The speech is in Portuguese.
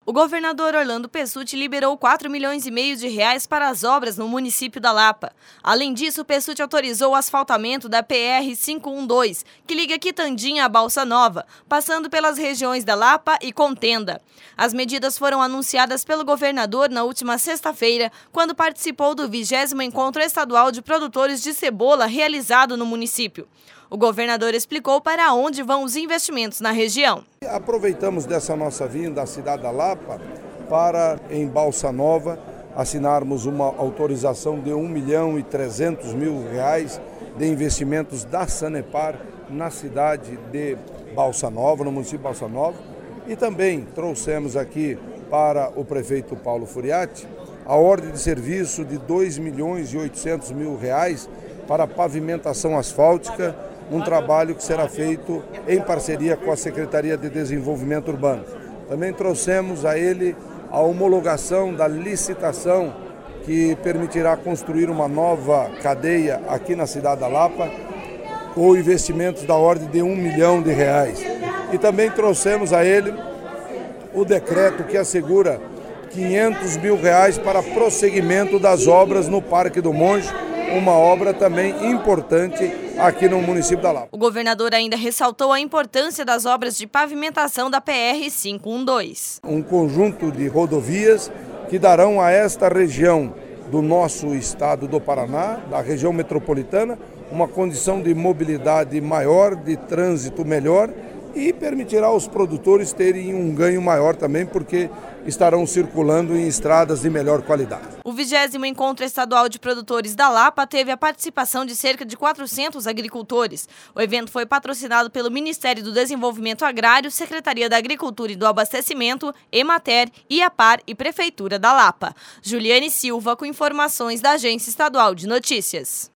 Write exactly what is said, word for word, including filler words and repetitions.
O governador Orlando Pessutti liberou quatro milhões e meio de reais para as obras no município da Lapa. Além disso, Pessutti autorizou o asfaltamento da P R quinhentos e doze, que liga Quitandinha à Balsa Nova, passando pelas regiões da Lapa e Contenda. As medidas foram anunciadas pelo governador na última sexta-feira, quando participou do vigésimo Encontro Estadual de Produtores de Cebola realizado no município. O governador explicou para onde vão os investimentos na região. Aproveitamos dessa nossa vinda à cidade da Lapa para, em Balsa Nova, assinarmos uma autorização de um milhão e trezentos mil reais de investimentos da Sanepar na cidade de Balsa Nova, no município de Balsa Nova. E também trouxemos aqui para o prefeito Paulo Furiati a ordem de serviço de dois milhões e oitocentos mil reais para pavimentação asfáltica, um trabalho que será feito em parceria com a Secretaria de Desenvolvimento Urbano. Também trouxemos a ele a homologação da licitação que permitirá construir uma nova cadeia aqui na cidade da Lapa, com investimentos da ordem de um milhão de reais. E também trouxemos a ele o decreto que assegura quinhentos mil reais para prosseguimento das obras no Parque do Monge, uma obra também importante aqui no município da Lapa. O governador ainda ressaltou a importância das obras de pavimentação da P R quinhentos e doze. Um conjunto de rodovias que darão a esta região do nosso estado do Paraná, da região metropolitana, uma condição de mobilidade maior, de trânsito melhor, e permitirá aos produtores terem um ganho maior também, porque estarão circulando em estradas de melhor qualidade. O vigésimo Encontro Estadual de Produtores da Lapa teve a participação de cerca de quatrocentos agricultores. O evento foi patrocinado pelo Ministério do Desenvolvimento Agrário, Secretaria da Agricultura e do Abastecimento, Emater, Iapar e Prefeitura da Lapa. Juliane Silva com informações da Agência Estadual de Notícias.